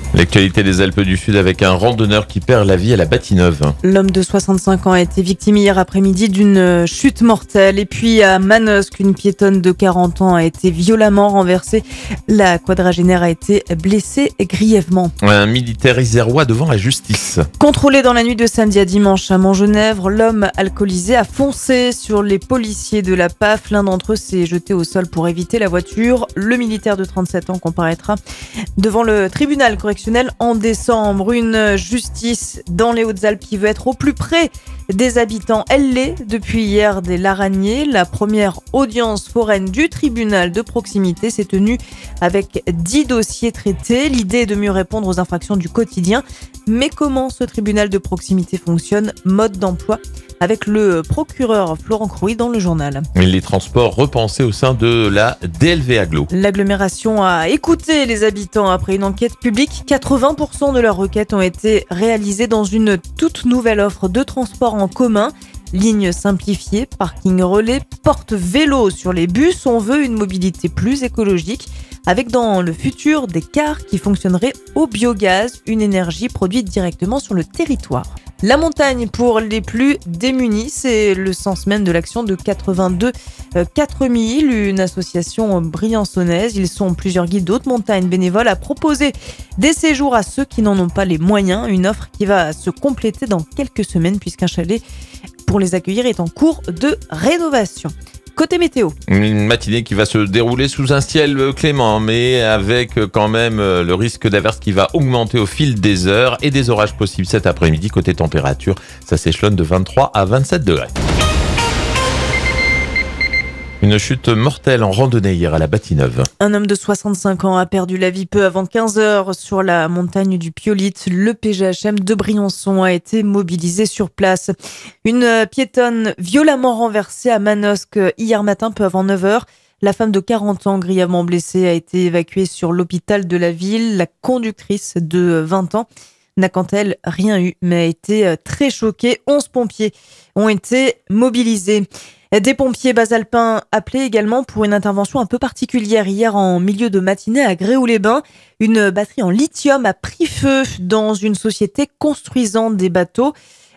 L'actualité des Alpes du Sud avec un randonneur qui perd la vie à la Bâtie-Neuve. L'homme de 65 ans a été victime hier après-midi d'une chute mortelle. Et puis à Manosque, une piétonne de 40 ans a été violemment renversée. La quadragénaire a été blessée grièvement. Un militaire isérois devant la justice. Contrôlé dans la nuit de samedi à dimanche à Montgenèvre, l'homme alcoolisé a foncé sur les policiers de la PAF. L'un d'entre eux s'est jeté au sol pour éviter la voiture. Le militaire de 37 ans comparaîtra devant le tribunal correctionnel en décembre. Une justice dans les Hautes-Alpes qui veut être au plus près des habitants. Elle l'est depuis hier dès Laragné. La première audience foraine du tribunal de proximité s'est tenue avec 10 dossiers traités. L'idée est de mieux répondre aux infractions du quotidien. Mais comment ce tribunal de proximité fonctionne? Mode d'emploi avec le procureur Florent Crouy dans le journal. Les transports repensés au sein de la DLV Agglo. L'agglomération a écouté les habitants après une enquête publique. 80% de leurs requêtes ont été réalisées dans une toute nouvelle offre de transport en commun. Ligne simplifiée, parking relais, porte vélo sur les bus. On veut une mobilité plus écologique avec dans le futur des cars qui fonctionneraient au biogaz, une énergie produite directement sur le territoire. La montagne pour les plus démunis, c'est le sens même de l'action de 82 4000, une association briançonnaise. Ils sont plusieurs guides d'haute montagne bénévoles à proposer des séjours à ceux qui n'en ont pas les moyens. Une offre qui va se compléter dans quelques semaines puisqu'un chalet pour les accueillir est en cours de rénovation. Côté météo. Une matinée qui va se dérouler sous un ciel clément, mais avec quand même le risque d'averse qui va augmenter au fil des heures et des orages possibles cet après-midi. Côté température, ça s'échelonne de 23 à 27 degrés. Une chute mortelle en randonnée hier à la Bâtie-Neuve. Un homme de 65 ans a perdu la vie peu avant 15h sur la montagne du Piolite. Le PGHM de Briançon a été mobilisé sur place. Une piétonne violemment renversée à Manosque hier matin peu avant 9h. La femme de 40 ans grièvement blessée a été évacuée sur l'hôpital de la ville. La conductrice de 20 ans n'a quant à elle rien eu, mais a été très choquée. 11 pompiers ont été mobilisés. Des pompiers basalpins appelés également pour une intervention un peu particulière hier en milieu de matinée à Gréoux-les-Bains. Une batterie en lithium a pris feu dans une société construisant des bateaux.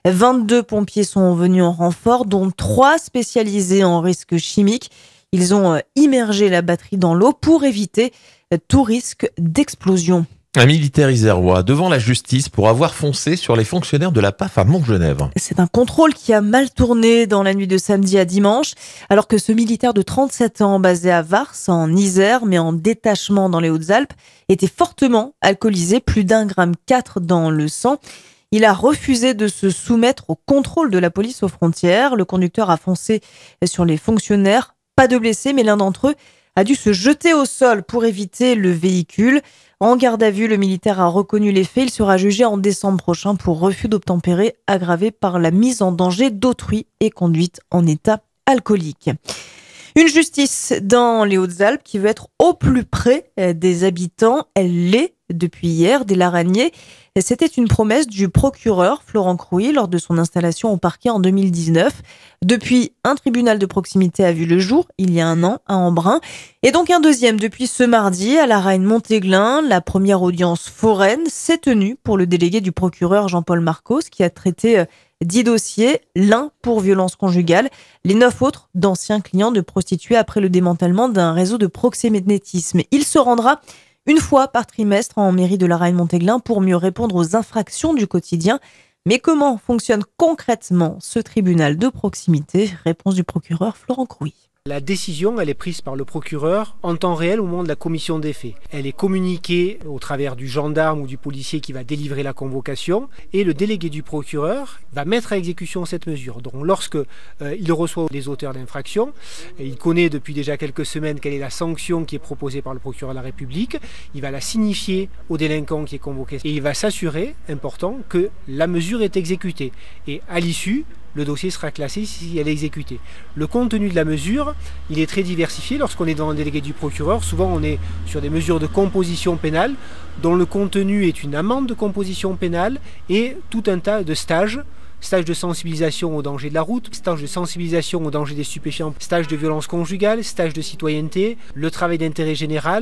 22 pompiers sont venus en renfort, dont 3 spécialisés en risques chimiques. Ils ont immergé la batterie dans l'eau pour éviter tout risque d'explosion. Un militaire isérois devant la justice pour avoir foncé sur les fonctionnaires de la PAF à Montgenèvre. C'est un contrôle qui a mal tourné dans la nuit de samedi à dimanche, alors que ce militaire de 37 ans, basé à Vars, en Isère, mais en détachement dans les Hautes-Alpes, était fortement alcoolisé, plus d'1,4 gramme dans le sang. Il a refusé de se soumettre au contrôle de la police aux frontières. Le conducteur a foncé sur les fonctionnaires. Pas de blessés, mais l'un d'entre eux a dû se jeter au sol pour éviter le véhicule. En garde à vue, le militaire a reconnu les faits. Il sera jugé en décembre prochain pour refus d'obtempérer aggravé par la mise en danger d'autrui et conduite en état alcoolique. Une justice dans les Hautes-Alpes qui veut être au plus près des habitants. Elle l'est depuis hier dès Laragné. C'était une promesse du procureur Florent Crouy lors de son installation au parquet en 2019. Depuis, un tribunal de proximité a vu le jour il y a un an à Embrun. Et donc un deuxième depuis ce mardi à la Reine-Montéglin. La première audience foraine s'est tenue pour le délégué du procureur Jean-Paul Marcos qui a traité 10 dossiers, l'un pour violence conjugale, les 9 autres d'anciens clients de prostituées après le démantèlement d'un réseau de proxénétisme. Il se rendra une fois par trimestre en mairie de la Reine-Montéglin pour mieux répondre aux infractions du quotidien. Mais comment fonctionne concrètement ce tribunal de proximité? Réponse du procureur Florent Crouy. La décision, elle est prise par le procureur en temps réel au moment de la commission des faits. Elle est communiquée au travers du gendarme ou du policier qui va délivrer la convocation et le délégué du procureur va mettre à exécution cette mesure. Donc lorsque il reçoit les auteurs d'infraction, il connaît depuis déjà quelques semaines quelle est la sanction qui est proposée par le procureur de la République, il va la signifier au délinquant qui est convoqué et il va s'assurer, important, que la mesure est exécutée. Et à l'issue, le dossier sera classé si elle est exécutée. Le contenu de la mesure, il est très diversifié. Lorsqu'on est dans un délégué du procureur, souvent on est sur des mesures de composition pénale, dont le contenu est une amende de composition pénale et tout un tas de stages de sensibilisation au danger de la route, stage de sensibilisation au danger des stupéfiants, stage de violence conjugale, stage de citoyenneté, le travail d'intérêt général.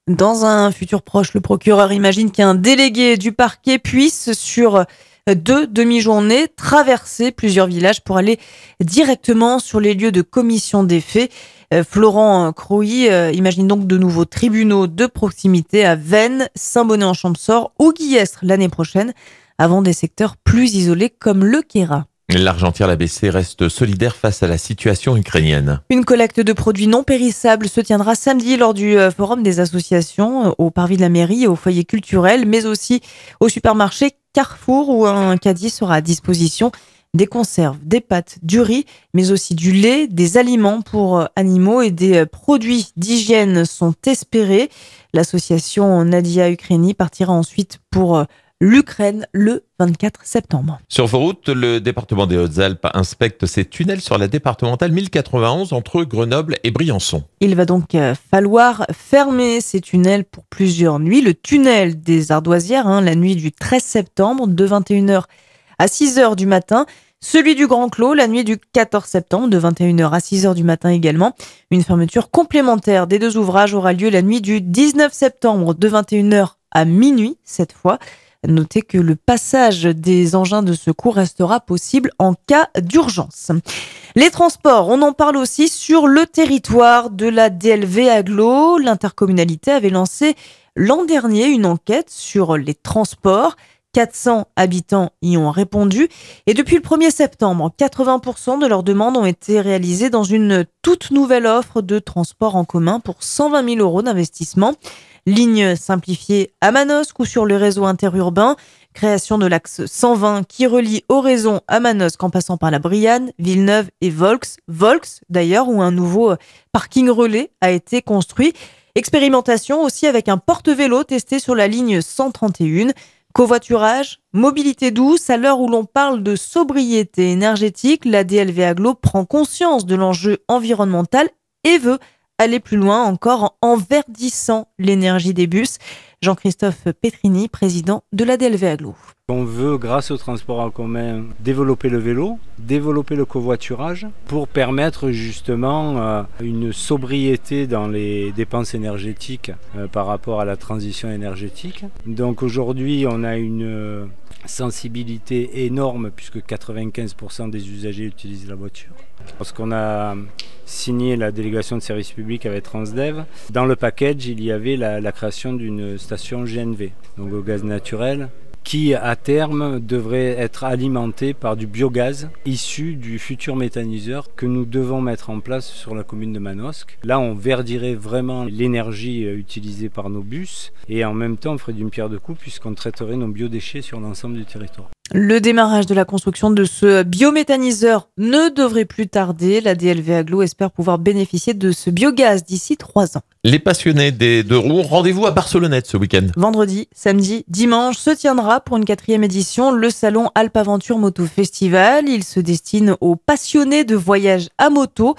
Dans un futur proche, le procureur imagine qu'un délégué du parquet puisse, sur 2 demi-journées, traverser plusieurs villages pour aller directement sur les lieux de commission des faits. Florent Crouy imagine donc de nouveaux tribunaux de proximité à Vennes, Saint-Bonnet-en-Champsaur ou Guillestre l'année prochaine, avant des secteurs plus isolés comme le Queyras. L'Argentière, l'ABC, reste solidaire face à la situation ukrainienne. Une collecte de produits non périssables se tiendra samedi lors du forum des associations au parvis de la mairie et au foyer culturel, mais aussi au supermarché Carrefour où un caddie sera à disposition. Des conserves, des pâtes, du riz, mais aussi du lait, des aliments pour animaux et des produits d'hygiène sont espérés. L'association Nadia Ukraini partira ensuite pour l'Ukraine le 24 septembre. Sur vos routes, le département des Hautes-Alpes inspecte ses tunnels sur la départementale 1091 entre Grenoble et Briançon. Il va donc falloir fermer ces tunnels pour plusieurs nuits. Le tunnel des Ardoisières, la nuit du 13 septembre, de 21h à 6h du matin. Celui du Grand Clos, la nuit du 14 septembre, de 21h à 6h du matin également. Une fermeture complémentaire des deux ouvrages aura lieu la nuit du 19 septembre, de 21h à minuit cette fois. Notez que le passage des engins de secours restera possible en cas d'urgence. Les transports, on en parle aussi sur le territoire de la DLV Agglo. L'intercommunalité avait lancé l'an dernier une enquête sur les transports. 400 habitants y ont répondu. Et depuis le 1er septembre, 80% de leurs demandes ont été réalisées dans une toute nouvelle offre de transport en commun pour 120 000 € d'investissement. Ligne simplifiée à Manosque ou sur le réseau interurbain. Création de l'axe 120 qui relie Oraison à Manosque en passant par la Brianne, Villeneuve et Volx. Volx d'ailleurs, où un nouveau parking relais a été construit. Expérimentation aussi avec un porte-vélo testé sur la ligne 131. Covoiturage, mobilité douce, à l'heure où l'on parle de sobriété énergétique, la DLV Agglo prend conscience de l'enjeu environnemental et veut aller plus loin encore en verdissant l'énergie des bus. Jean-Christophe Petrini, président de la DLV Agglo. On veut, grâce au transport en commun, développer le vélo, développer le covoiturage pour permettre justement une sobriété dans les dépenses énergétiques par rapport à la transition énergétique. Donc aujourd'hui, on a une sensibilité énorme puisque 95% des usagers utilisent la voiture. Lorsqu'on a signé la délégation de service public avec Transdev, dans le package, il y avait la création d'une station GNV, donc au gaz naturel, qui à terme devrait être alimenté par du biogaz issu du futur méthaniseur que nous devons mettre en place sur la commune de Manosque. Là, on verdirait vraiment l'énergie utilisée par nos bus et en même temps, on ferait d'une pierre deux coups puisqu'on traiterait nos biodéchets sur l'ensemble du territoire. Le démarrage de la construction de ce biométhaniseur ne devrait plus tarder. La DLV Agglo espère pouvoir bénéficier de ce biogaz d'ici 3 ans. Les passionnés des deux roues, rendez-vous à Barcelonnette ce week-end. Vendredi, samedi, dimanche se tiendra pour une 4e édition le salon Alpe Aventure Moto Festival. Il se destine aux passionnés de voyage à moto.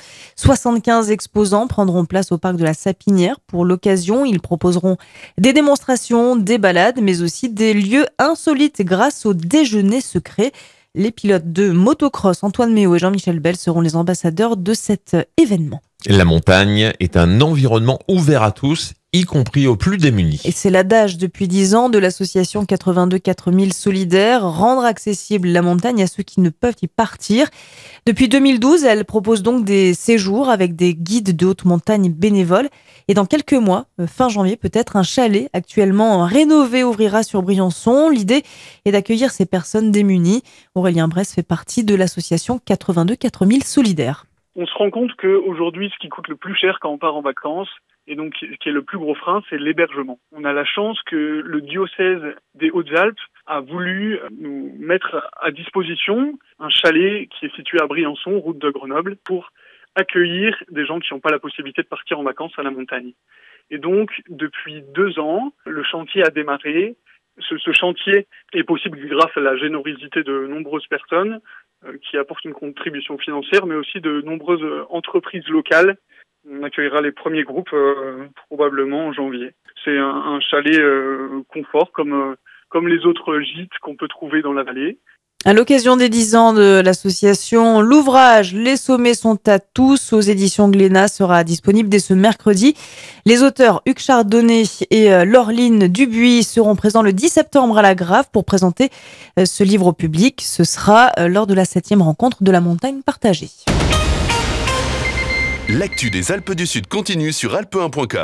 75 exposants prendront place au parc de la Sapinière. Pour l'occasion, ils proposeront des démonstrations, des balades, mais aussi des lieux insolites grâce au déjeuner secret. Les pilotes de motocross Antoine Méo et Jean-Michel Bell seront les ambassadeurs de cet événement. La montagne est un environnement ouvert à tous, y compris aux plus démunis. Et c'est l'adage depuis 10 ans de l'association 82 4000 Solidaires, rendre accessible la montagne à ceux qui ne peuvent y partir. Depuis 2012, elle propose donc des séjours avec des guides de haute montagne bénévoles. Et dans quelques mois, fin janvier peut-être, un chalet actuellement rénové ouvrira sur Briançon. L'idée est d'accueillir ces personnes démunies. Aurélien Bresse fait partie de l'association 82 4000 Solidaires. On se rend compte qu'aujourd'hui, ce qui coûte le plus cher quand on part en vacances, et donc qui est le plus gros frein, c'est l'hébergement. On a la chance que le diocèse des Hautes-Alpes a voulu nous mettre à disposition un chalet qui est situé à Briançon, route de Grenoble, pour accueillir des gens qui n'ont pas la possibilité de partir en vacances à la montagne. Et donc, depuis 2 ans, le chantier a démarré. Ce chantier est possible grâce à la générosité de nombreuses personnes qui apportent une contribution financière, mais aussi de nombreuses entreprises locales. On accueillera les premiers groupes probablement en janvier. C'est un chalet confort comme les autres gîtes qu'on peut trouver dans la vallée. À l'occasion des 10 ans de l'association, l'ouvrage Les sommets sont à tous aux éditions Glénat sera disponible dès ce mercredi. Les auteurs Hugues Chardonnay et Laureline Dubuis seront présents le 10 septembre à la Grave pour présenter ce livre au public. Ce sera lors de la 7e rencontre de la montagne partagée. L'actu des Alpes du Sud continue sur alpe1.com.